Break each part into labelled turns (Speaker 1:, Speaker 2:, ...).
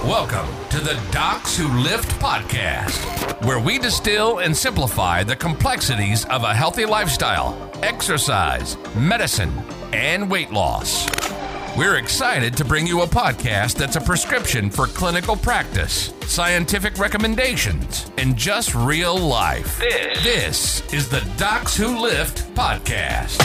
Speaker 1: Welcome to the Docs Who Lift podcast, where we distill and simplify the complexities of a healthy lifestyle, exercise, medicine, and weight loss. We're excited to bring you a podcast that's a prescription for clinical practice, scientific recommendations, and just real life. This is the Docs Who Lift podcast.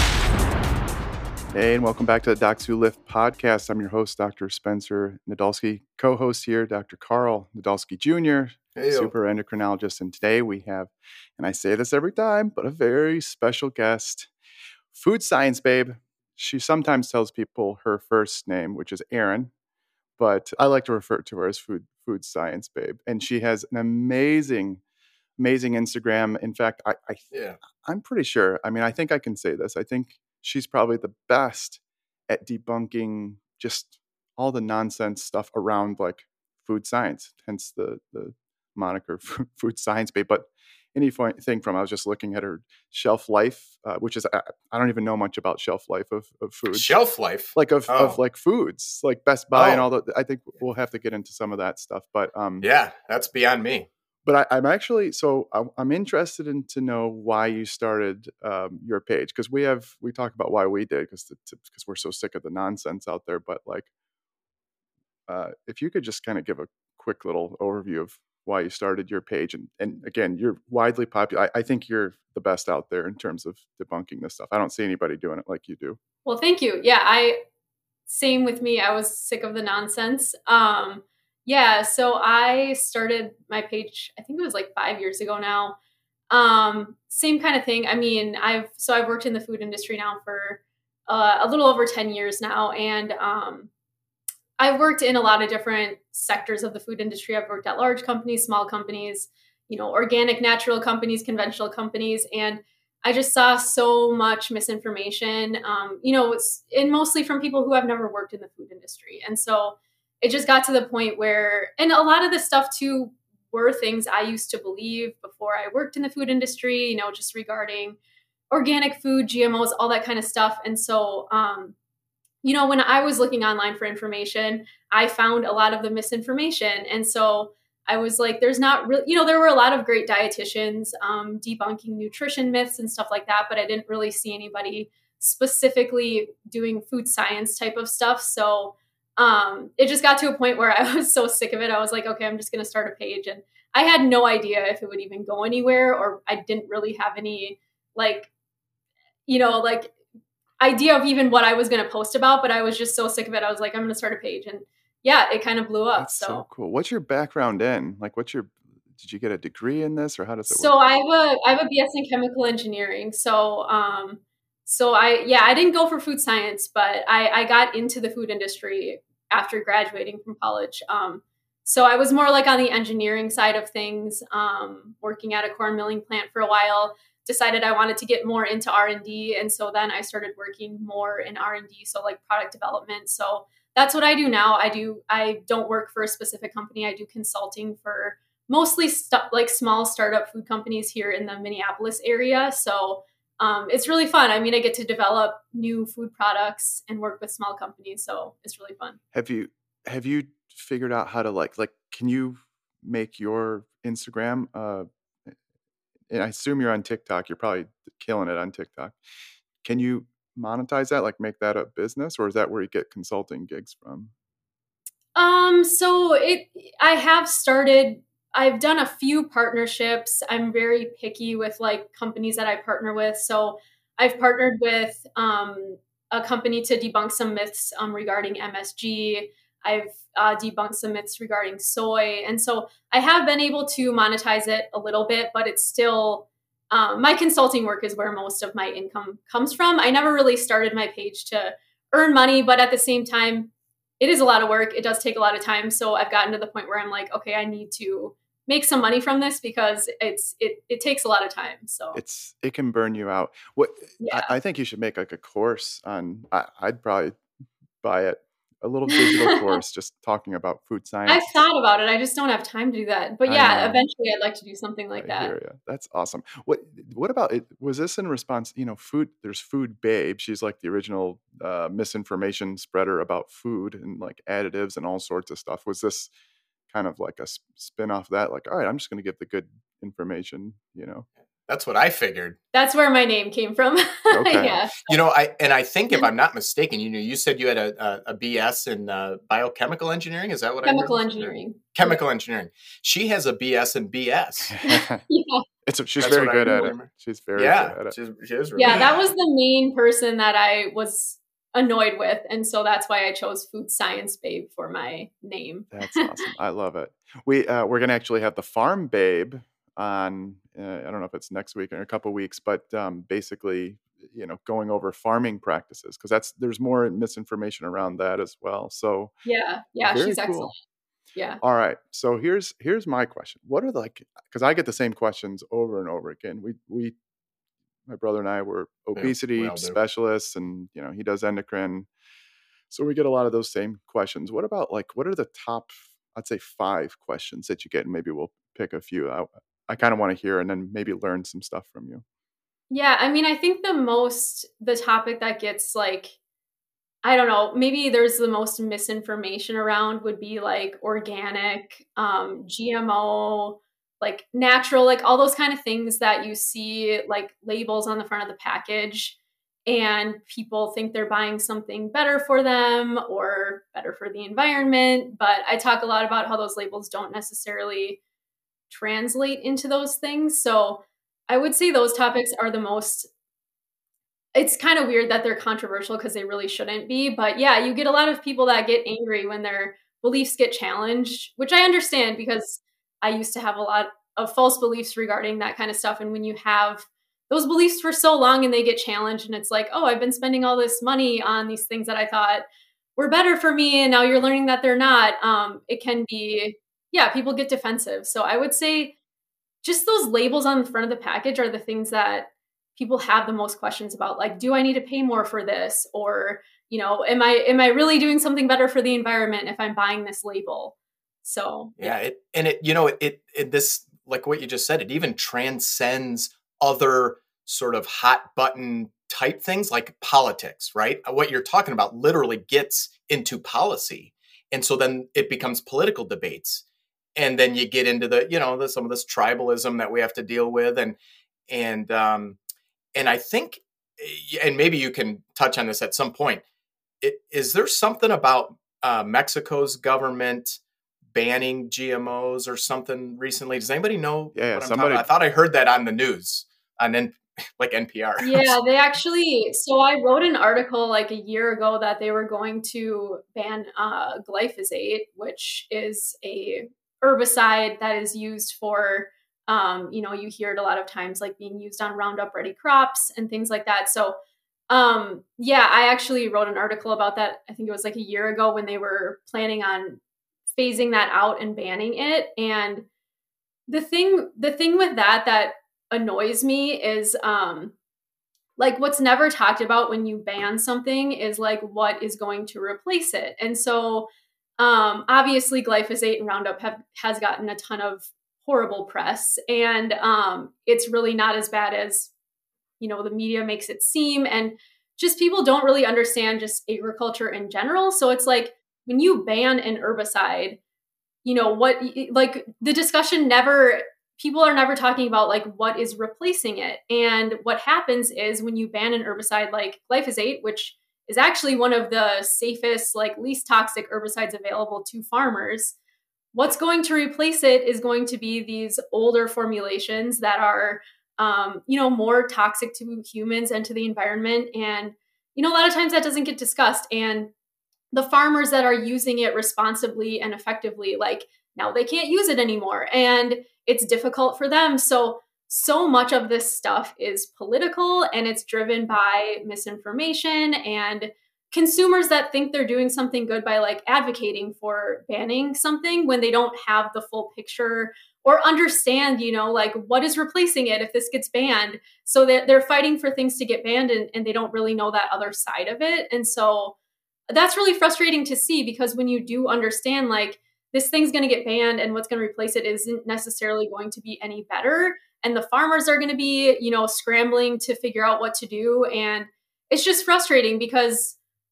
Speaker 2: Hey, and welcome back to the Docs Who Lift podcast. I'm your host, Dr. Spencer Nadolski. Co-host here, Dr. Carl Nadolski Jr., super endocrinologist. And today we have, and I say this every time, but a very special guest, food science babe. She sometimes tells people her first name, which is Erin, but I like to refer to her as food science babe. And she has an amazing Instagram. In fact, I'm pretty sure. I mean, I think I can say this. I think she's probably the best at debunking just all the nonsense stuff around like food science, hence the moniker food science babe. But anything from, I was just looking at her shelf life, which is, I don't even know much about shelf life of food.
Speaker 3: Shelf life?
Speaker 2: Like of like foods, like Best Buy and all that. I think we'll have to get into some of that stuff. But
Speaker 3: yeah, that's beyond me.
Speaker 2: But I'm actually, I'm interested to know why you started your page, because we talk about why we did, because we're so sick of the nonsense out there. But like, if you could just kind of give a quick little overview of why you started your page, and again, you're widely popular. I think you're the best out there in terms of debunking this stuff. I don't see anybody doing it like you do.
Speaker 4: Well, thank you. Yeah, same with me. I was sick of the nonsense. Yeah, so I started my page, I think it was like 5 years ago now. Same kind of thing. I mean, I've worked in the food industry now for a little over 10 years now. And I've worked in a lot of different sectors of the food industry. I've worked at large companies, small companies, organic, natural companies, conventional companies. And I just saw so much misinformation, and mostly from people who have never worked in the food industry. And so it just got to the point where, and a lot of this stuff too were things I used to believe before I worked in the food industry, just regarding organic food, GMOs, all that kind of stuff. And so, when I was looking online for information, I found a lot of the misinformation. And so I was like, there's not really, there were a lot of great dietitians debunking nutrition myths and stuff like that, but I didn't really see anybody specifically doing food science type of stuff. So it just got to a point where I was so sick of it. I was like, okay, I'm just going to start a page. And I had no idea if it would even go anywhere, or I didn't really have any idea of even what I was going to post about, but I was just so sick of it. I was like, I'm going to start a page. And yeah, it kind of blew up.
Speaker 2: That's so cool. What's your background in? Like, did you get a degree in this, or how does it work?
Speaker 4: So I have a BS in chemical engineering. So, I didn't go for food science, but I got into the food industry after graduating from college. So I was more like on the engineering side of things, working at a corn milling plant for a while, decided I wanted to get more into R&D. And so then I started working more in R&D. So like product development. So that's what I do now. I don't work for a specific company. I do consulting for mostly like small startup food companies here in the Minneapolis area. So it's really fun. I mean, I get to develop new food products and work with small companies. So it's really fun.
Speaker 2: Have you figured out how to like, can you make your Instagram, and I assume you're on TikTok, you're probably killing it on TikTok. Can you monetize that, like make that a business, or is that where you get consulting gigs from?
Speaker 4: I've done a few partnerships. I'm very picky with like companies that I partner with. So I've partnered with a company to debunk some myths regarding MSG. I've debunked some myths regarding soy. And so I have been able to monetize it a little bit, but it's still, my consulting work is where most of my income comes from. I never really started my page to earn money, but at the same time, it is a lot of work. It does take a lot of time. So I've gotten to the point where I'm like, okay, I need to make some money from this because it takes a lot of time. So
Speaker 2: it can burn you out. I think you should make like a course on, I'd probably buy it. A little digital course just talking about food science.
Speaker 4: I've thought about it. I just don't have time to do that. But yeah, eventually I'd like to do something like that.
Speaker 2: Hear ya. That's awesome. What about it? Was this in response, food, there's Food Babe. She's like the original misinformation spreader about food and like additives and all sorts of stuff. Was this kind of like a spin off that, like, all right, I'm just going to give the good information,
Speaker 3: That's what I figured.
Speaker 4: That's where my name came from.
Speaker 2: Okay.
Speaker 4: Yeah.
Speaker 3: I think if I'm not mistaken, you said you had a BS in biochemical engineering. Is that what
Speaker 4: Chemical
Speaker 3: I heard?
Speaker 4: engineering.
Speaker 3: Chemical engineering. She has a BS in BS.
Speaker 4: Yeah.
Speaker 2: She's very good at it. She's very good at it.
Speaker 3: She is really
Speaker 4: Yeah,
Speaker 3: good.
Speaker 4: that was the main person that I was annoyed with. And so that's why I chose Food Science Babe for my name.
Speaker 2: That's awesome. I love it. We're going to actually have the Farm Babe on, I don't know if it's next week or a couple weeks, but basically, going over farming practices, because there's more misinformation around that as well. So
Speaker 4: yeah, she's excellent. Yeah.
Speaker 2: All right. So here's my question. What are because I get the same questions over and over again. My brother and I were obesity specialists, and he does endocrine. So we get a lot of those same questions. What about what are the top, I'd say 5 questions that you get, and maybe we'll pick a few out. I kind of want to hear and then maybe learn some stuff from you.
Speaker 4: Yeah, I mean, I think the topic that gets I don't know, maybe there's the most misinformation around would be organic, GMO, natural, all those kind of things that you see labels on the front of the package, and people think they're buying something better for them or better for the environment. But I talk a lot about how those labels don't necessarily translate into those things. So I would say those topics are the most. It's kind of weird that they're controversial because they really shouldn't be. But yeah, you get a lot of people that get angry when their beliefs get challenged, which I understand because I used to have a lot of false beliefs regarding that kind of stuff. And when you have those beliefs for so long and they get challenged and it's like, oh, I've been spending all this money on these things that I thought were better for me, and now you're learning that they're not. It can be, people get defensive. So I would say just those labels on the front of the package are the things that people have the most questions about. Do I need to pay more for this? Or, am I really doing something better for the environment if I'm buying this label? So,
Speaker 3: this, like what you just said, it even transcends other sort of hot button type things like politics, right? What you're talking about literally gets into policy. And so then it becomes political debates. And then you get into some of this tribalism that we have to deal with. And I think, and maybe you can touch on this at some point, is there something about Mexico's government banning GMOs or something recently? Does anybody know?
Speaker 2: Yeah,
Speaker 3: what I'm talking about? I thought I heard that on the news, on NPR.
Speaker 4: Yeah, they actually, so I wrote an article a year ago that they were going to ban glyphosate, which is a herbicide that is used for you hear it a lot of times being used on Roundup Ready crops and things like that. So, I actually wrote an article about that. I think it was a year ago when they were planning on phasing that out and banning it. And the thing with that annoys me is, what's never talked about when you ban something is what is going to replace it. And so, obviously glyphosate and Roundup has gotten a ton of horrible press, and it's really not as bad as the media makes it seem, and just people don't really understand just agriculture in general. So it's when you ban an herbicide, what the discussion people are never talking about what is replacing it. And what happens is when you ban an herbicide like glyphosate, which is actually one of the safest, least toxic herbicides available to farmers, what's going to replace it is going to be these older formulations that are, more toxic to humans and to the environment. And, a lot of times that doesn't get discussed. And the farmers that are using it responsibly and effectively, now they can't use it anymore. And it's difficult for them. So much of this stuff is political, and it's driven by misinformation and consumers that think they're doing something good by advocating for banning something when they don't have the full picture or understand, what is replacing it if this gets banned. So they're fighting for things to get banned, and they don't really know that other side of it. And so that's really frustrating to see, because when you do understand this thing's going to get banned and what's going to replace it isn't necessarily going to be any better, and the farmers are going to be, scrambling to figure out what to do. And it's just frustrating because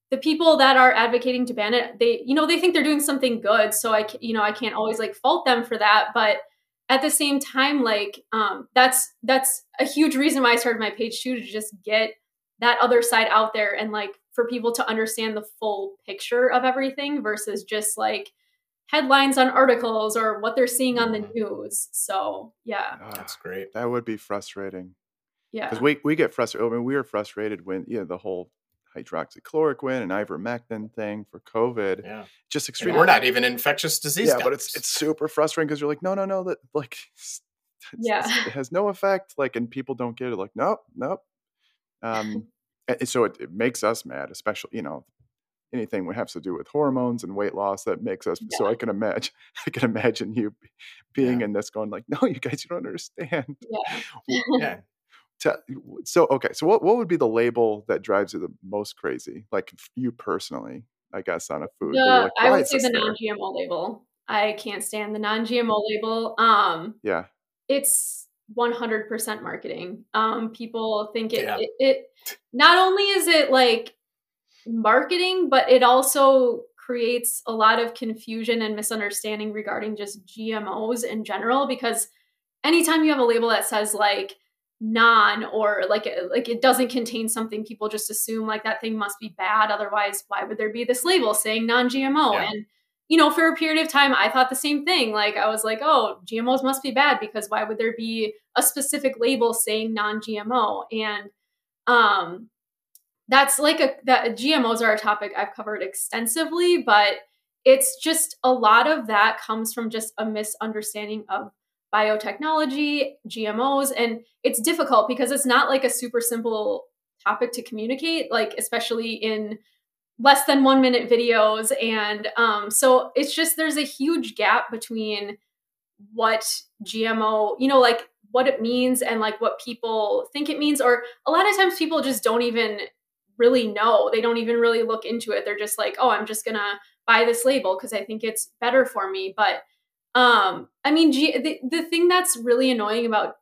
Speaker 4: the people that are advocating to ban it, they think they're doing something good. So I can't always like fault them for that. But at the same time, like, that's a huge reason why I started my page too, to just get that other side out there and like for people to understand the full picture of everything versus just like headlines on articles or what they're seeing on the news. So yeah.
Speaker 3: That's great.
Speaker 2: That would be frustrating.
Speaker 4: Yeah.
Speaker 2: Because we get frustrated. I mean, we were frustrated when, the whole hydroxychloroquine and ivermectin thing for COVID.
Speaker 3: Yeah.
Speaker 2: Just extreme.
Speaker 3: We're not even infectious disease.
Speaker 2: Yeah, but it's super frustrating because you're like, no, that like, it has no effect. Like, and people don't get it. Like, nope. And so it makes us mad, especially, anything that has to do with hormones and weight loss that makes us. So I can imagine you being in this going like, no, you guys, you don't understand.
Speaker 3: Yeah.
Speaker 2: So what would be the label that drives you the most crazy? Like you personally, I guess, on a food. Like,
Speaker 4: I would say the non-GMO label. I can't stand the non-GMO label.
Speaker 2: Yeah.
Speaker 4: It's 100% marketing. People think it not only is it like marketing, but it also creates a lot of confusion and misunderstanding regarding just GMOs in general, because anytime you have a label that says like non or like it doesn't contain something, people just assume like that thing must be bad. Otherwise, why would there be this label saying non-GMO?
Speaker 3: Yeah.
Speaker 4: And for a period of time, I thought the same thing. Like I was like, oh, GMOs must be bad because why would there be a specific label saying non-GMO? And that's like that GMOs are a topic I've covered extensively, but it's just a lot of that comes from just a misunderstanding of biotechnology, GMOs, and it's difficult because it's not like a super simple topic to communicate, like especially in less than 1 minute videos. And so it's just, there's a huge gap between what GMO, like what it means and like what people think it means. Or a lot of times people just don't even really know. They don't even really look into it. They're just like, oh, I'm just going to buy this label because I think it's better for me. But I mean, the thing that's really annoying about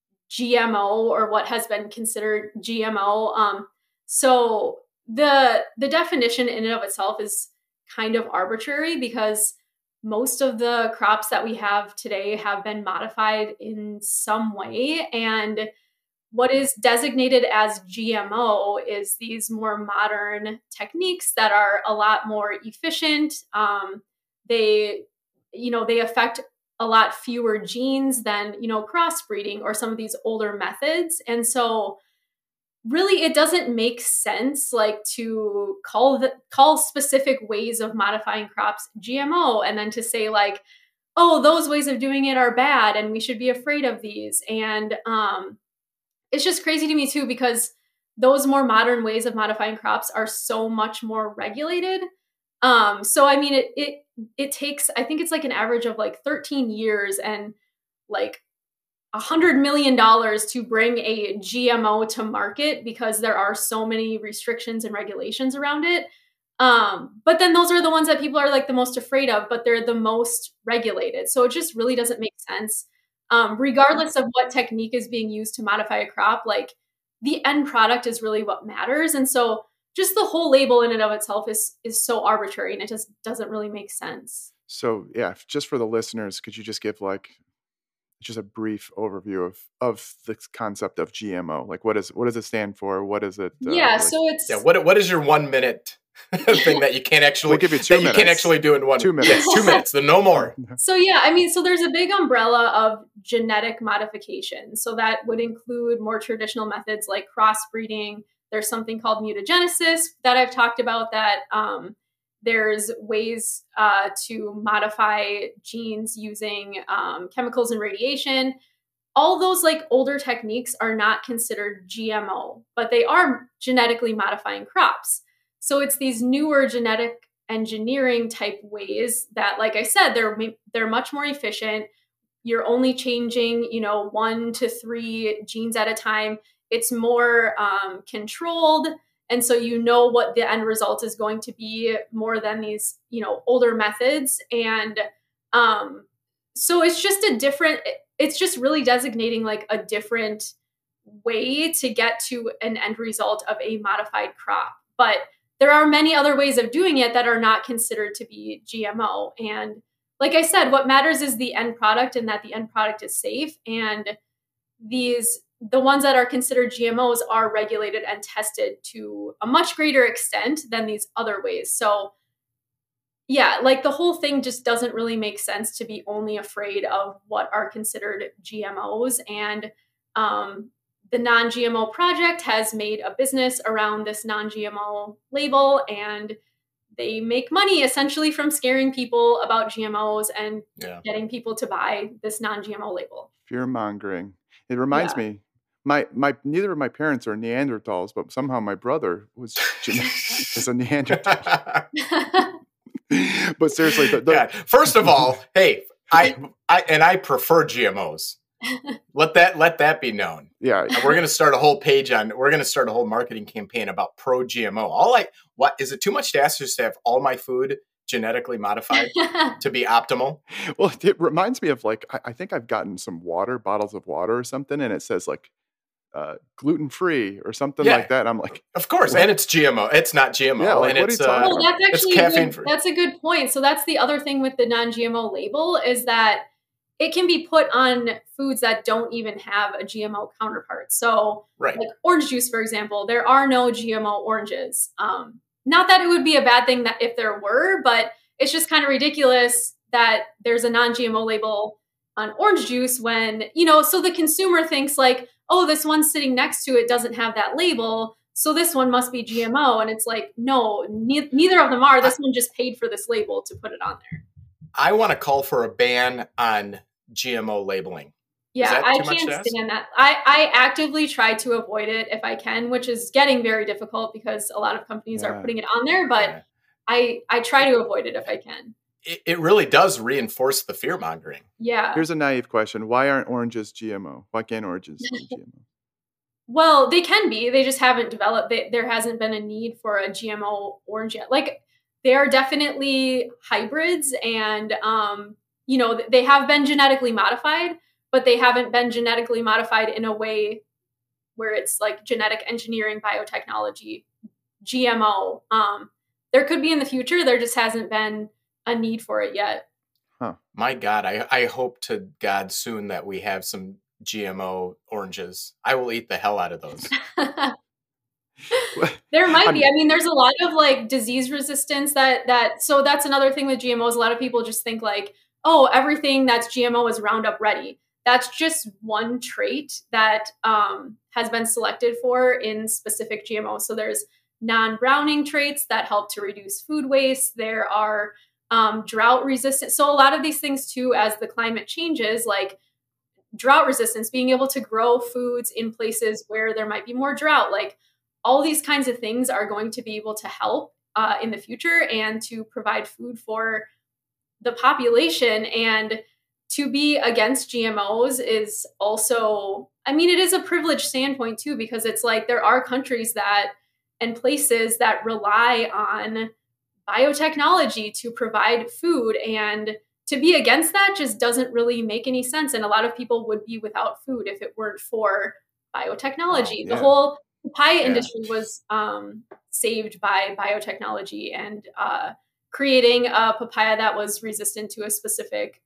Speaker 4: GMO or what has been considered GMO, so the definition in and of itself is kind of arbitrary because most of the crops that we have today have been modified in some way. And what is designated as GMO is these more modern techniques that are a lot more efficient. They affect a lot fewer genes than, crossbreeding or some of these older methods. And so really it doesn't make sense like to call specific ways of modifying crops GMO and then to say like, oh, those ways of doing it are bad and we should be afraid of these. And it's just crazy to me too, because those more modern ways of modifying crops are so much more regulated. So I mean, it takes, I think it's like an average of like 13 years and like $100 million to bring a GMO to market because there are so many restrictions and regulations around it. But then those are the ones that people are like the most afraid of, but they're the most regulated. So it just really doesn't make sense. Regardless of what technique is being used to modify a crop, like the end product is really what matters. And so just the whole label in and of itself is so arbitrary and it just doesn't really make sense.
Speaker 2: So yeah, just for the listeners, could you just give like just a brief overview of the concept of GMO? Like what does it stand for? What is it?
Speaker 4: So it's
Speaker 3: what is your 1 minute thing that you can't actually
Speaker 2: we'll give you 2 minutes.
Speaker 3: You can't actually do in
Speaker 2: 2 minutes.
Speaker 3: Yes, 2 minutes, then no more.
Speaker 4: So yeah, I mean, so there's a big umbrella of genetic modification. So that would include more traditional methods like crossbreeding. There's something called mutagenesis that I've talked about that there's ways to modify genes using chemicals and radiation. All those like older techniques are not considered GMO, but they are genetically modifying crops. So it's these newer genetic engineering type ways that, like I said, they're much more efficient. You're only changing, 1 to 3 genes at a time. It's more controlled. And so what the end result is going to be more than these, older methods. And so it's just really designating like a different way to get to an end result of a modified crop. But there are many other ways of doing it that are not considered to be GMO. And like I said, what matters is the end product and that the end product is safe. And the ones that are considered GMOs are regulated and tested to a much greater extent than these other ways. So yeah, like the whole thing just doesn't really make sense to be only afraid of what are considered GMOs. And the Non-GMO Project has made a business around this non-GMO label, and they make money essentially from scaring people about GMOs and getting people to buy this non-GMO label.
Speaker 2: Fear mongering. It reminds me, my neither of my parents are Neanderthals, but somehow my brother is a Neanderthal. But seriously,
Speaker 3: first of all, hey, I prefer GMOs. Let that be known.
Speaker 2: Yeah,
Speaker 3: we're going to start a whole marketing campaign about pro GMO. What is it too much to ask just to have all my food genetically modified to be optimal?
Speaker 2: Well, it reminds me of like I think I've gotten some bottles of water or something, and it says like gluten-free or something like that. I'm like,
Speaker 3: of course, what? And it's GMO. It's not GMO.
Speaker 2: Yeah, like,
Speaker 3: and
Speaker 2: what
Speaker 3: it's
Speaker 2: are you talking about?
Speaker 4: That's actually caffeine-free. That's a good point. So that's the other thing with the non-GMO label is that it can be put on foods that don't even have a GMO counterpart. So like orange juice, for example, there are no GMO oranges. Not that it would be a bad thing that if there were, but it's just kind of ridiculous that there's a non-GMO label on orange juice when, so the consumer thinks like, oh, this one sitting next to it doesn't have that label, so this one must be GMO. And it's like, no, neither of them are. This one just paid for this label to put it on there.
Speaker 3: I want to call for a ban on GMO labeling.
Speaker 4: Yeah, I can't stand that. I actively try to avoid it if I can, which is getting very difficult because a lot of companies are putting it on there, but I try to avoid it if I can.
Speaker 3: It really does reinforce the fear mongering.
Speaker 4: Yeah.
Speaker 2: Here's a naive question. Why aren't oranges GMO? Why can't oranges be GMO?
Speaker 4: Well, they can be. They just haven't developed. There hasn't been a need for a GMO orange yet. Like, they are definitely hybrids and, they have been genetically modified, but they haven't been genetically modified in a way where it's like genetic engineering, biotechnology, GMO. There could be in the future. There just hasn't been a need for it yet.
Speaker 2: Huh.
Speaker 3: My God, I hope to God soon that we have some GMO oranges. I will eat the hell out of those.
Speaker 4: There might be. I mean, there's a lot of like disease resistance so that's another thing with GMOs. A lot of people just think like, oh, everything that's GMO is Roundup ready. That's just one trait that has been selected for in specific GMOs. So there's non-browning traits that help to reduce food waste. There are drought resistant. So a lot of these things too, as the climate changes, like drought resistance, being able to grow foods in places where there might be more drought, like all these kinds of things are going to be able to help in the future and to provide food for the population. And to be against GMOs is also, I mean, it is a privileged standpoint too, because it's like there are countries and places that rely on biotechnology to provide food, and to be against that just doesn't really make any sense. And a lot of people would be without food if it weren't for biotechnology. The whole papaya industry was saved by biotechnology and creating a papaya that was resistant to a specific,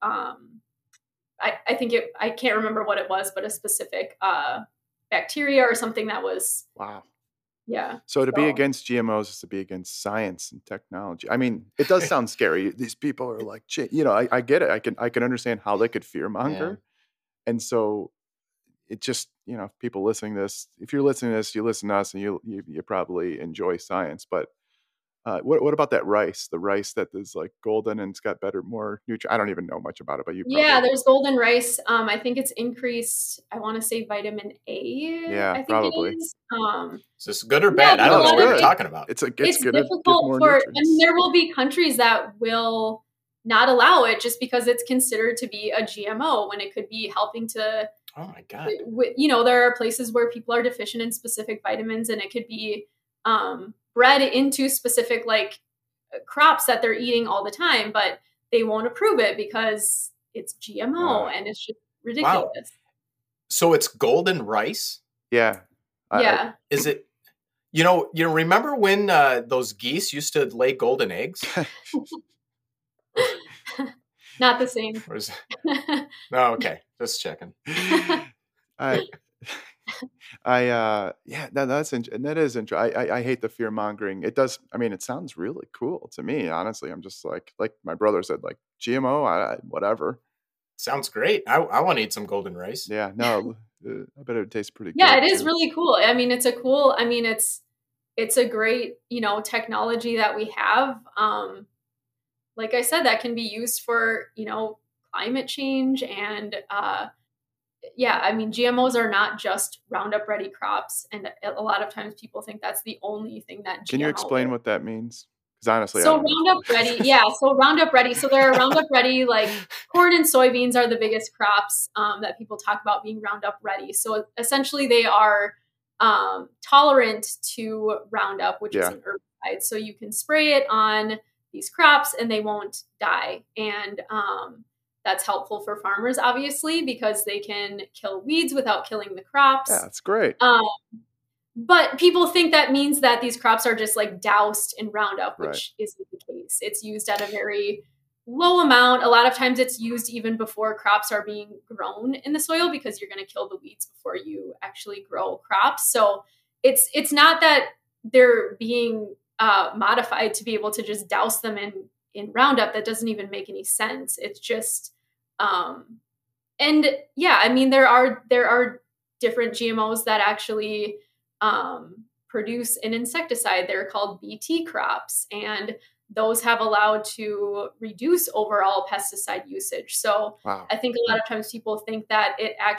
Speaker 4: I can't remember what it was, but a specific bacteria or something that was.
Speaker 2: Wow.
Speaker 4: Yeah.
Speaker 2: So to be against GMOs is to be against science and technology. I mean, it does sound scary. These people are like, I get it. I can understand how they could fear monger. Yeah. And so it just, people listening to this, if you're listening to this, you listen to us and you probably enjoy science. But what about that rice? The rice that is like golden and it's got more nutrients. I don't even know much about it, but you probably.
Speaker 4: Yeah, there's golden rice. I think it's increased, I want to say vitamin A.
Speaker 2: Yeah,
Speaker 4: I think
Speaker 2: probably.
Speaker 4: It is.
Speaker 3: Is this good or bad? I don't know what you're talking about.
Speaker 2: It's good
Speaker 4: difficult and there will be countries that will not allow it just because it's considered to be a GMO when it could be helping to.
Speaker 3: Oh my God.
Speaker 4: There are places where people are deficient in specific vitamins, and it could be bred into specific like crops that they're eating all the time, but they won't approve it because it's GMO and it's just ridiculous. Wow.
Speaker 3: So it's golden rice?
Speaker 2: Yeah.
Speaker 4: Yeah.
Speaker 3: Is it? Remember when those geese used to lay golden eggs?
Speaker 4: Not the same.
Speaker 3: No, okay. Just checking.
Speaker 2: That is interesting. I hate the fear mongering. It does. I mean, it sounds really cool to me. Honestly, I'm just like my brother said, like GMO, whatever.
Speaker 3: Sounds great. I want to eat some golden rice.
Speaker 2: Yeah, no, I bet it tastes pretty good.
Speaker 4: Yeah, it is really cool. I mean, it's a great, technology that we have. Like I said, that can be used for, climate change and, GMOs are not just Roundup Ready crops. And a lot of times people think that's the only thing that
Speaker 2: Can you explain what that means? Because honestly,
Speaker 4: so Roundup Ready, yeah. So Roundup Ready. So there are Roundup Ready, like corn and soybeans are the biggest crops that people talk about being Roundup Ready. So essentially they are tolerant to Roundup, which is an herbicide. So you can spray it on these crops and they won't die. And that's helpful for farmers, obviously, because they can kill weeds without killing the crops.
Speaker 2: Yeah, that's great.
Speaker 4: But people think that means that these crops are just like doused in Roundup, which isn't the case. It's used at a very low amount. A lot of times it's used even before crops are being grown in the soil because you're going to kill the weeds before you actually grow crops. So it's not that they're being modified to be able to just douse them in Roundup. That doesn't even make any sense. It's just, there are different GMOs that actually produce an insecticide. They're called BT crops, and those have allowed to reduce overall pesticide usage. So I think a lot of times people think that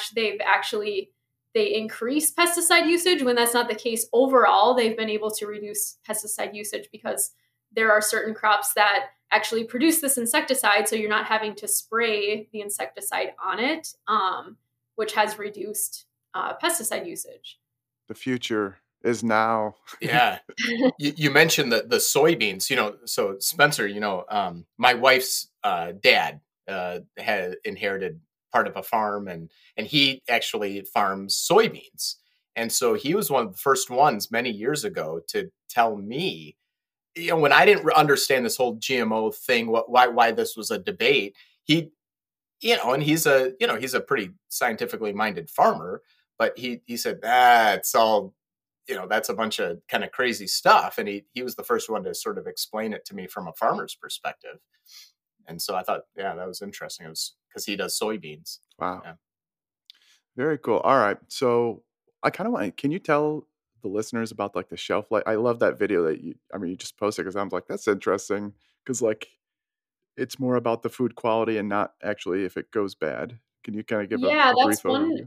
Speaker 4: they increase pesticide usage when that's not the case. Overall, they've been able to reduce pesticide usage because there are certain crops that actually produce this insecticide. So you're not having to spray the insecticide on it, which has reduced pesticide usage.
Speaker 2: The future is now.
Speaker 3: Yeah. You mentioned the soybeans, so Spencer, my wife's dad had inherited part of a farm and he actually farms soybeans. And so he was one of the first ones many years ago to tell me, when I didn't understand this whole GMO thing, why this was a debate, and he's a pretty scientifically minded farmer, but he said, it's all, that's a bunch of kind of crazy stuff. And he was the first one to sort of explain it to me from a farmer's perspective. And so I thought, that was interesting. It was because he does soybeans.
Speaker 2: Wow.
Speaker 3: Yeah.
Speaker 2: Very cool. All right. So I kind of can you tell the listeners about like the shelf life? I love that video that you just posted because I was like, that's interesting because like it's more about the food quality and not actually if it goes bad. Can you kind of give a brief overview?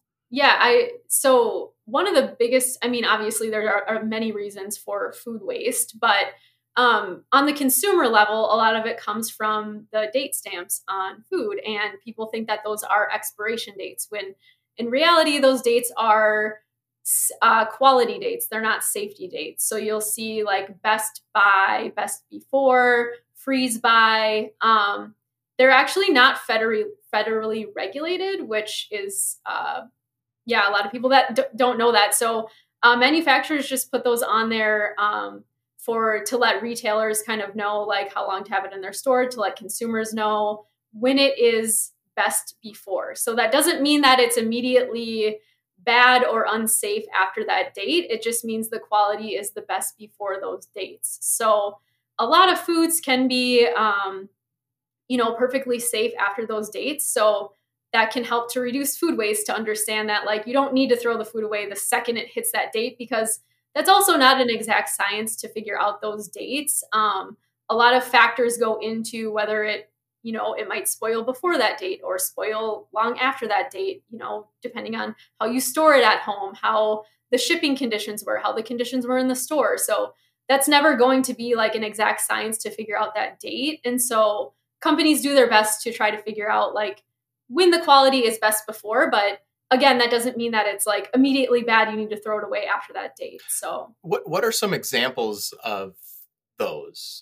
Speaker 4: So one of the biggest, obviously there are many reasons for food waste, but on the consumer level, a lot of it comes from the date stamps on food, and people think that those are expiration dates when in reality, those dates are quality dates. They're not safety dates. So you'll see like best by, best before, freeze by. They're actually not federally regulated, which is, a lot of people that don't know that. So manufacturers just put those on there to let retailers kind of know like how long to have it in their store, to let consumers know when it is best before. So that doesn't mean that it's immediately bad or unsafe after that date. It just means the quality is the best before those dates. So a lot of foods can be, perfectly safe after those dates. So that can help to reduce food waste, to understand that like you don't need to throw the food away the second it hits that date, because that's also not an exact science to figure out those dates. A lot of factors go into whether it might spoil before that date or spoil long after that date, depending on how you store it at home, how the shipping conditions were, how the conditions were in the store. So that's never going to be like an exact science to figure out that date. And so companies do their best to try to figure out like when the quality is best before. But again, that doesn't mean that it's like immediately bad. You need to throw it away after that date. So
Speaker 3: what are some examples of those?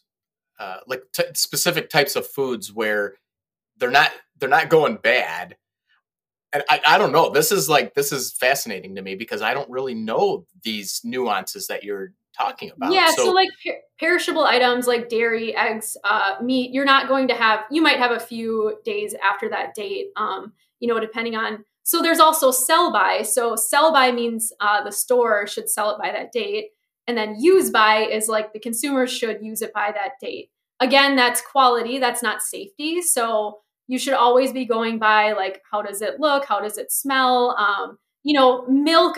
Speaker 3: Specific types of foods where they're not going bad, And I don't know. This is fascinating to me because I don't really know these nuances that you're talking about.
Speaker 4: Yeah, so like perishable items like dairy, eggs, meat, you're not going to have, you might have a few days after that date, depending on, so there's also sell by. So sell by means the store should sell it by that date. And then use by is like the consumer should use it by that date. Again, that's quality, that's not safety. So you should always be going by like, how does it look? How does it smell? Milk,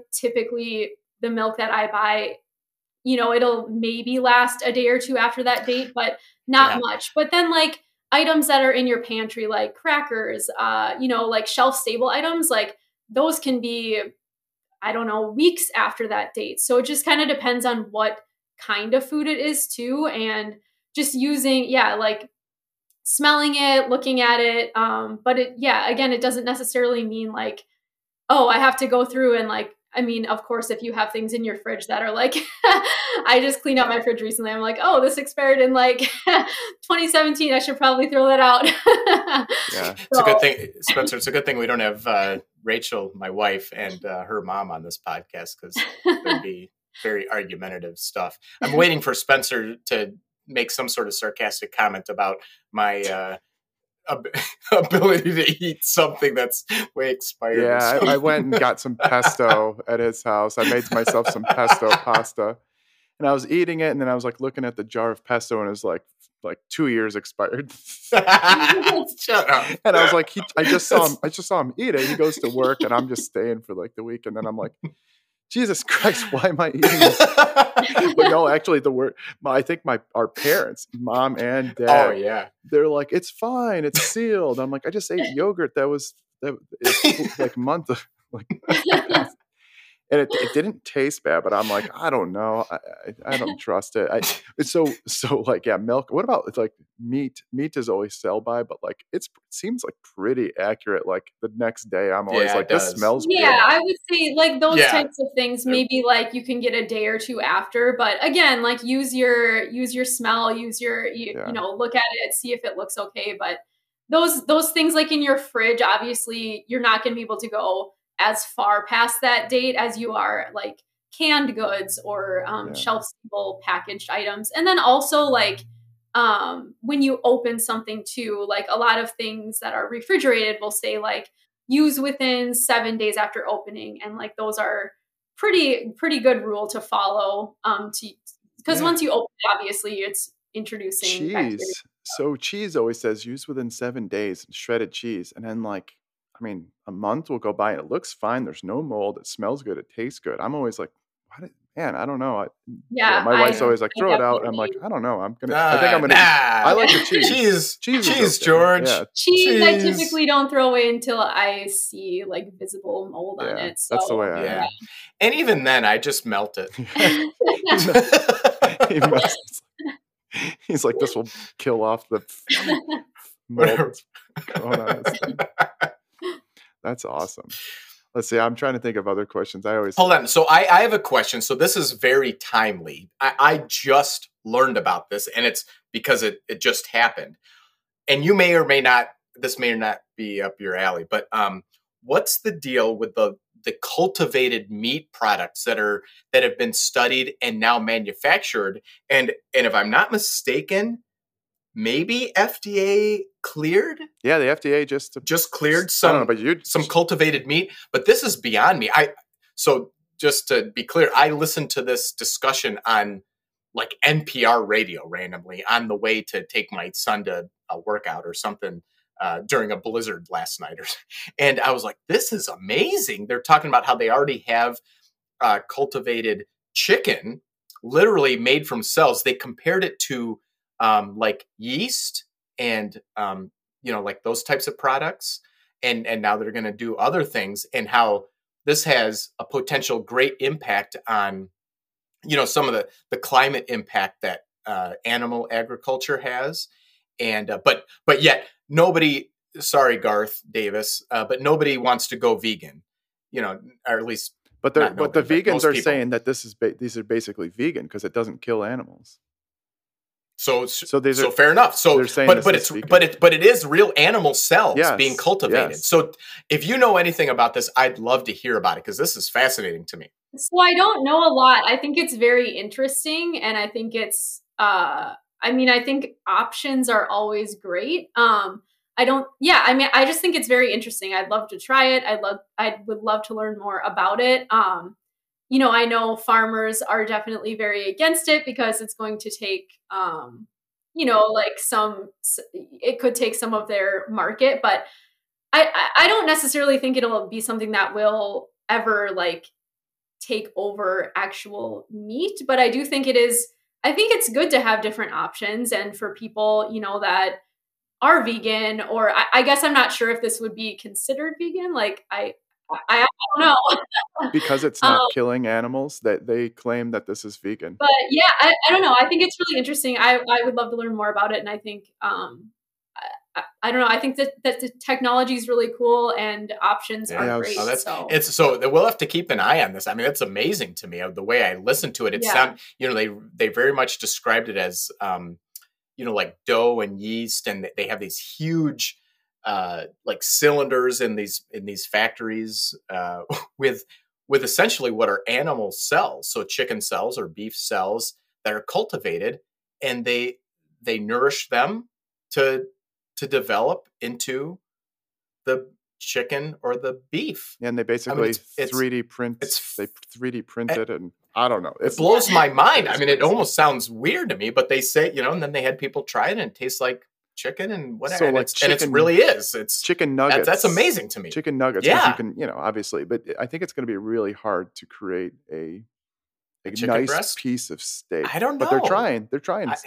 Speaker 4: the milk that I buy, it'll maybe last a day or two after that date, but not much. But then like items that are in your pantry, like crackers, like shelf stable items, like those can be, I don't know, weeks after that date. So it just kind of depends on what kind of food it is too. And just using, like smelling it, looking at it. But again, it doesn't necessarily mean like, oh, I have to go through and like, I mean, of course, if you have things in your fridge that are like, I just cleaned out my fridge recently. I'm like, oh, this expired in like 2017. I should probably throw that out.
Speaker 3: It's a good thing, Spencer. It's a good thing we don't have Rachel, my wife, and her mom on this podcast because there'd be very argumentative stuff. I'm waiting for Spencer to make some sort of sarcastic comment about my ability to eat something that's way expired.
Speaker 2: Yeah, I went and got some pesto at his house. I made myself some pesto pasta, and I was eating it, and then I was like looking at the jar of pesto, and it was like 2 years expired.
Speaker 3: Shut up.
Speaker 2: And I was like, I just saw him eat it. He goes to work, and I'm just staying for like the week, and then I'm like, Jesus Christ, why am I eating this? But no, actually, I think our parents, mom and dad, they're like, it's fine, it's sealed. I'm like, I just ate yogurt that like a month of, like, and it didn't taste bad, but I'm like, I don't know, I don't trust it. It's so like, milk. What about it's like meat? Meat is always sell by, but like it seems like pretty accurate. Like the next day, I'm always like, this smells good.
Speaker 4: I would say like those types of things, maybe like you can get a day or two after, but again, like use your smell, look at it, see if it looks okay. But those things like in your fridge, obviously you're not going to be able to go as far past that date as you are like canned goods or shelf stable packaged items. And then also like when you open something too, like a lot of things that are refrigerated will say like use within 7 days after opening, and like those are pretty good rule to follow because once you open it, obviously it's introducing
Speaker 2: cheese bacteria. So cheese always says use within 7 days, shredded cheese, and then like, I mean, a month will go by and it looks fine. There's no mold. It smells good. It tastes good. I'm always like, I don't know. My wife's always like, throw it out. I'm like, I don't know. I think I'm gonna. I like the cheese. Cheese, okay.
Speaker 3: George.
Speaker 2: Yeah.
Speaker 4: Cheese, I typically don't throw away until I see like visible mold on it. So,
Speaker 2: that's the way I am.
Speaker 3: And even then, I just melt it.
Speaker 2: He's like, this will kill off the mold going on this thing. That's awesome. Let's see. I'm trying to think of other questions.
Speaker 3: Hold on. So I have a question. So this is very timely. I just learned about this, and it's because it just happened. And you may or may not, this may or not be up your alley, but what's the deal with the cultivated meat products that have been studied and now manufactured? And if I'm not mistaken, maybe FDA cleared?
Speaker 2: Yeah, the FDA just
Speaker 3: cleared some cultivated meat, but this is beyond me. So just to be clear, I listened to this discussion on like NPR radio randomly on the way to take my son to a workout or something during a blizzard last night. And I was like, this is amazing. They're talking about how they already have cultivated chicken literally made from cells. They compared it to like yeast and, like those types of products. And now they're going to do other things, and how this has a potential great impact on, some of the climate impact that animal agriculture has. And, but yet nobody, sorry, Garth Davis, but nobody wants to go vegan, or at least.
Speaker 2: But the vegans are saying that these are basically vegan because it doesn't kill animals.
Speaker 3: So fair enough. So, but it is real animal cells being cultivated. Yes. So if you know anything about this, I'd love to hear about it because this is fascinating to me.
Speaker 4: So I don't know a lot. I think it's very interesting, and I think it's. I think options are always great. I just think it's very interesting. I'd love to try it. I would love to learn more about it. I know farmers are definitely very against it because it's going to take, it could take some of their market, but I don't necessarily think it'll be something that will ever like take over actual meat, but I do think I think it's good to have different options. And for people, that are vegan, or I guess I'm not sure if this would be considered vegan. Like I don't know.
Speaker 2: Because it's not killing animals, that they claim that this is vegan.
Speaker 4: But yeah, I don't know. I think it's really interesting. I would love to learn more about it. And I think, I don't know. I think that the technology is really cool and options are great.
Speaker 3: So we'll have to keep an eye on this. I mean, it's amazing to me the way I listened to it. They very much described it as, like dough and yeast, and they have these huge, like cylinders in these factories with essentially what are animal cells, so chicken cells or beef cells that are cultivated, and they nourish them to develop into the chicken or the beef.
Speaker 2: And they basically 3D print. They 3D printed, and I don't know.
Speaker 3: It blows my mind. I mean, it almost sounds weird to me, but they say, and then they had people try it, and it tastes like chicken and whatever. So it really is. It's
Speaker 2: chicken nuggets.
Speaker 3: That's amazing to me.
Speaker 2: Chicken nuggets. Yeah. You can, obviously, but I think it's going to be really hard to create a nice breast? Piece of steak.
Speaker 3: I don't know.
Speaker 2: But they're trying.
Speaker 3: I don't know.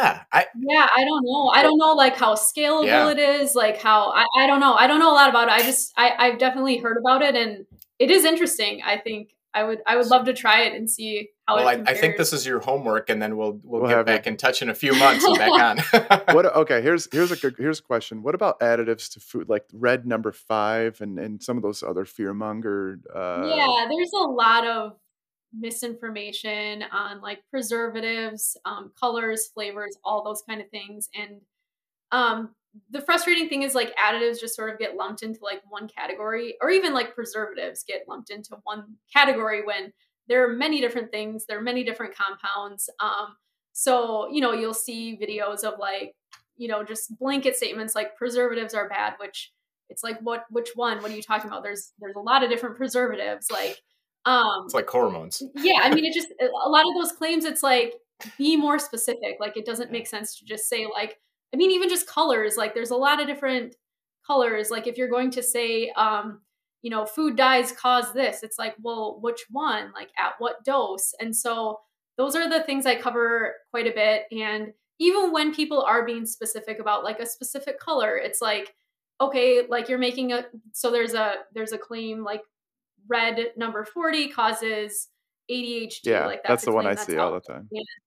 Speaker 4: I don't know like how scalable it is, like how I don't know. I don't know a lot about it. I've definitely heard about it, and it is interesting. I think I would love to try it and see how it compares.
Speaker 3: I think this is your homework, and then we'll get back in touch in a few months and back on.
Speaker 2: Okay, here's a question. What about additives to food, like red number 5 and some of those other fearmonger?
Speaker 4: There's a lot of misinformation on like preservatives, colors, flavors, all those kind of things. And the frustrating thing is like additives just sort of get lumped into like one category, or even like preservatives get lumped into one category when there are many different things, there are many different compounds. So, you'll see videos of like, just blanket statements like preservatives are bad, which it's like, which one? What are you talking about? There's a lot of different preservatives. Like,
Speaker 3: it's like hormones.
Speaker 4: Yeah. I mean, it just, a lot of those claims, it's like, be more specific. Like, it doesn't make sense to just say like, I mean, even just colors, like there's a lot of different colors. Like if you're going to say, food dyes cause this, it's like, well, which one, like at what dose? And so those are the things I cover quite a bit. And even when people are being specific about like a specific color, it's like, okay, like you're making there's a claim like red number 40 causes ADHD.
Speaker 2: Yeah,
Speaker 4: like
Speaker 2: that's the one I see all the time.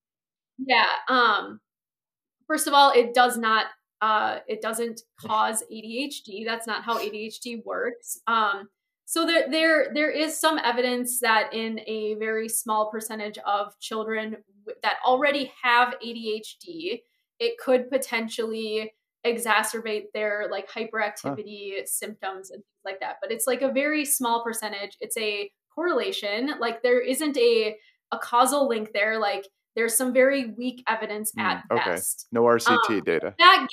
Speaker 4: Yeah. First of all, it doesn't cause ADHD. That's not how ADHD works. So there is some evidence that in a very small percentage of children that already have ADHD, it could potentially exacerbate their like hyperactivity symptoms and things like that. But it's like a very small percentage. It's a correlation. Like there isn't a causal link there. Like there's some very weak evidence at best.
Speaker 2: No RCT data.
Speaker 4: That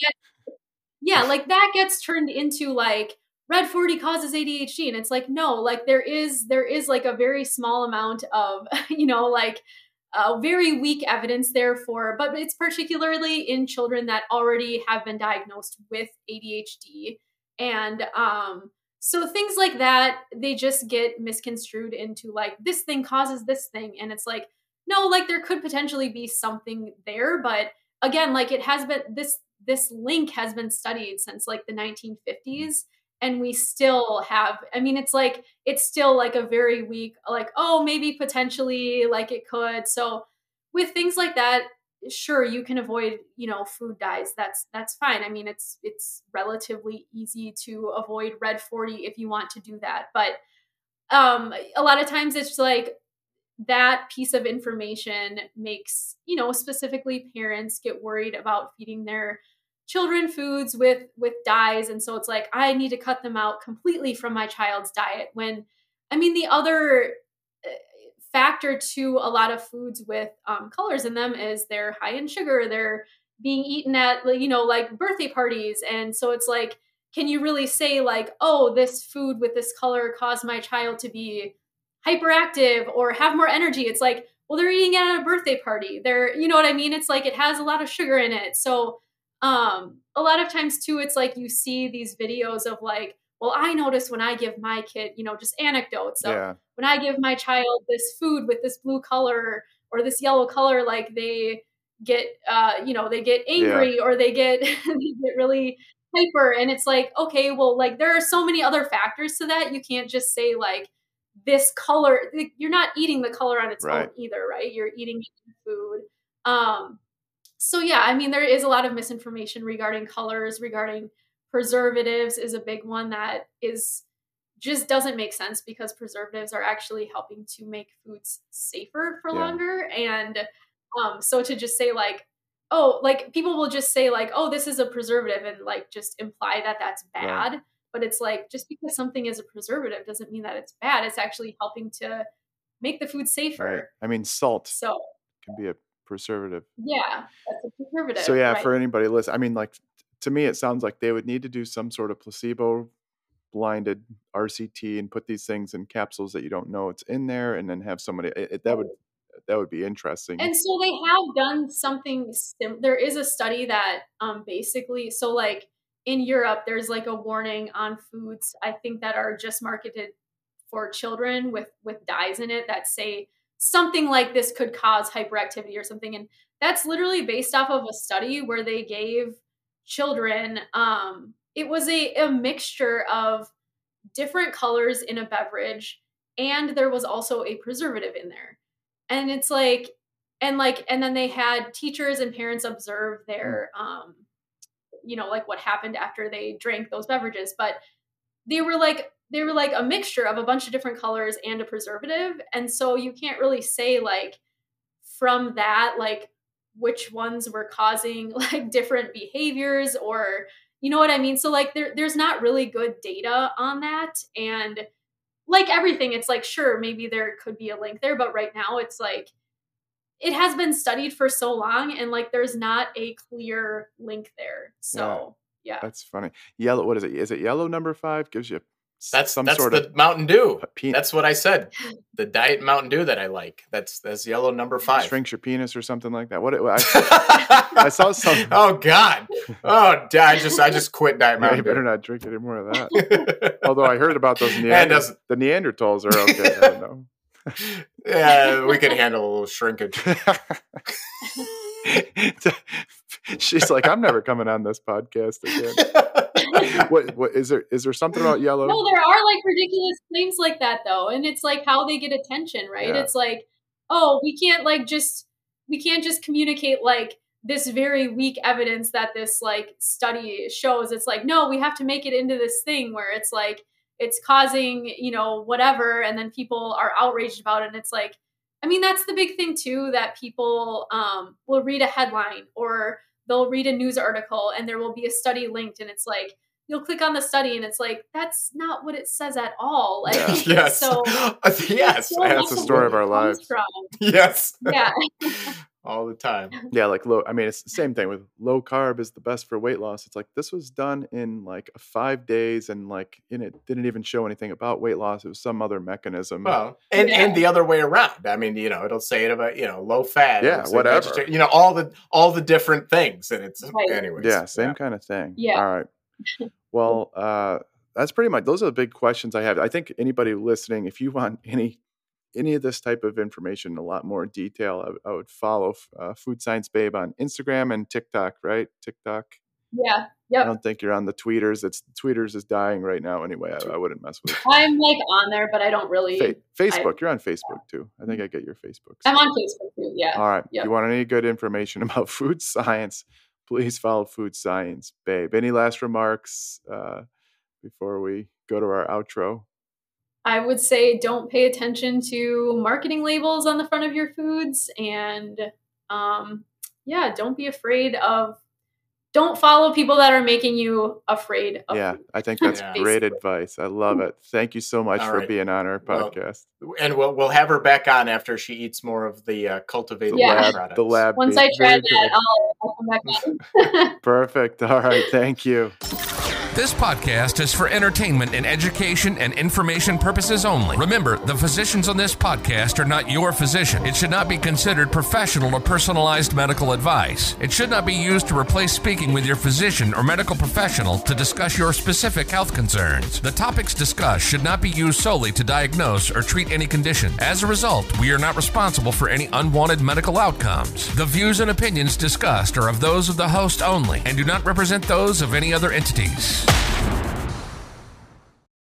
Speaker 4: gets turned into like red 40 causes ADHD. And it's like, no, like there is like a very small amount of, very weak evidence there but it's particularly in children that already have been diagnosed with ADHD. And so things like that, they just get misconstrued into like, this thing causes this thing. And it's like, no, like there could potentially be something there. But again, like it has been, this link has been studied since like the 1950s. And we still have, I mean, it's still like a very weak, like, oh, maybe potentially like it could. So with things like that, sure, you can avoid, food dyes. That's fine. I mean, it's relatively easy to avoid red 40 if you want to do that. But a lot of times it's like, that piece of information makes, specifically parents get worried about feeding their children foods with dyes. And so it's like, I need to cut them out completely from my child's diet. When, the other factor to a lot of foods with colors in them is they're high in sugar. They're being eaten at, like birthday parties. And so it's like, can you really say like, oh, this food with this color caused my child to be hyperactive or have more energy? It's like, well, they're eating it at a birthday party. They're, you know what I mean? It's like, it has a lot of sugar in it. So a lot of times too, it's like you see these videos of like, well, I notice when I give my kid, just anecdotes of when I give my child this food with this blue color or this yellow color, like they get, they get angry or they get, they get really hyper. And it's like, okay, well, like there are so many other factors to that. You can't just say like this color, you're not eating the color on its own either, right? You're eating food. So yeah, there is a lot of misinformation regarding colors, regarding preservatives is a big one that just doesn't make sense, because preservatives are actually helping to make foods safer for longer. And so to just say like, oh, like people will just say like, oh, this is a preservative, and like just imply that that's bad. Right. But it's like, just because something is a preservative doesn't mean that it's bad. It's actually helping to make the food safer.
Speaker 2: Right. Salt can be a preservative.
Speaker 4: Yeah, that's a preservative.
Speaker 2: So for anybody listening, like to me, it sounds like they would need to do some sort of placebo blinded RCT and put these things in capsules that you don't know it's in there, and then have somebody that would be interesting.
Speaker 4: And so they have done something there is a study that basically, so like in Europe, there's like a warning on foods, I think, that are just marketed for children with dyes in it that say something like this could cause hyperactivity or something. And that's literally based off of a study where they gave children, it was a mixture of different colors in a beverage, and there was also a preservative in there. And it's like, and then they had teachers and parents observe their, like what happened after they drank those beverages. But they were like a mixture of a bunch of different colors and a preservative. And so you can't really say like from that, like which ones were causing like different behaviors, or, you know what I mean? So like there's not really good data on that. And like everything, it's like, sure, maybe there could be a link there, but right now it's like, it has been studied for so long, and like there's not a clear link there. So yeah.
Speaker 2: That's funny. Yellow, what is it? Is it yellow number 5? Gives you
Speaker 3: that's the Mountain Dew. That's what I said. The diet Mountain Dew that I like. That's yellow number 5.
Speaker 2: Shrinks your penis or something like that. I saw something.
Speaker 3: Oh God. Oh, I just quit diet Mountain
Speaker 2: Dew. You better not drink any more of that. Although I heard about those the Neanderthals are okay. I don't know.
Speaker 3: Yeah, we could handle a little shrinkage.
Speaker 2: She's like, I'm never coming on this podcast again. What is there something about yellow?
Speaker 4: No, there are like ridiculous claims like that though, and it's like how they get attention, right? Yeah. It's like, oh, we can't just communicate like this very weak evidence that this like study shows. It's like, no, we have to make it into this thing where it's like it's causing, whatever, and then people are outraged about it. And it's like, that's the big thing too, that people will read a headline or they'll read a news article and there will be a study linked, and it's like, you'll click on the study and it's like, that's not what it says at all. Like,
Speaker 2: yes.
Speaker 3: So yes,
Speaker 2: that's the story of our lives.
Speaker 3: Yes.
Speaker 4: Yeah.
Speaker 3: All the time.
Speaker 2: Yeah, like low. It's the same thing with low carb is the best for weight loss. It's like this was done in like 5 days, and like it didn't even show anything about weight loss. It was some other mechanism.
Speaker 3: Well, and the other way around. It'll say it about low fat.
Speaker 2: Yeah, whatever.
Speaker 3: All the different things, and it's anyways.
Speaker 2: Yeah, same kind of thing.
Speaker 4: Yeah.
Speaker 2: All right. Well, that's pretty much. Those are the big questions I have. I think anybody listening, if you want any of this type of information in a lot more detail, I would follow Food Science Babe on Instagram and TikTok, right? TikTok.
Speaker 4: Yeah. Yep.
Speaker 2: I don't think you're on the tweeters. Tweeters is dying right now anyway. I wouldn't mess with it.
Speaker 4: I'm like on there, but I don't really.
Speaker 2: Facebook. You're on Facebook too. I think I get your Facebook.
Speaker 4: I'm on Facebook too. Yeah.
Speaker 2: All right. Yep. If you want any good information about food science, please follow Food Science Babe. Any last remarks before we go to our outro?
Speaker 4: I would say don't pay attention to marketing labels on the front of your foods, and don't be afraid of. Don't follow people that are making you afraid of food.
Speaker 2: I think that's great advice. I love it. Thank you so much for being on our podcast.
Speaker 3: And we'll have her back on after she eats more of the cultivated products.
Speaker 2: The lab.
Speaker 4: Once I try that, I'll come back on.
Speaker 2: Perfect. All right. Thank you.
Speaker 1: This podcast is for entertainment and education and information purposes only. Remember, the physicians on this podcast are not your physician. It should not be considered professional or personalized medical advice. It should not be used to replace speaking with your physician or medical professional to discuss your specific health concerns. The topics discussed should not be used solely to diagnose or treat any condition. As a result, we are not responsible for any unwanted medical outcomes. The views and opinions discussed are of those of the host only and do not represent those of any other entities.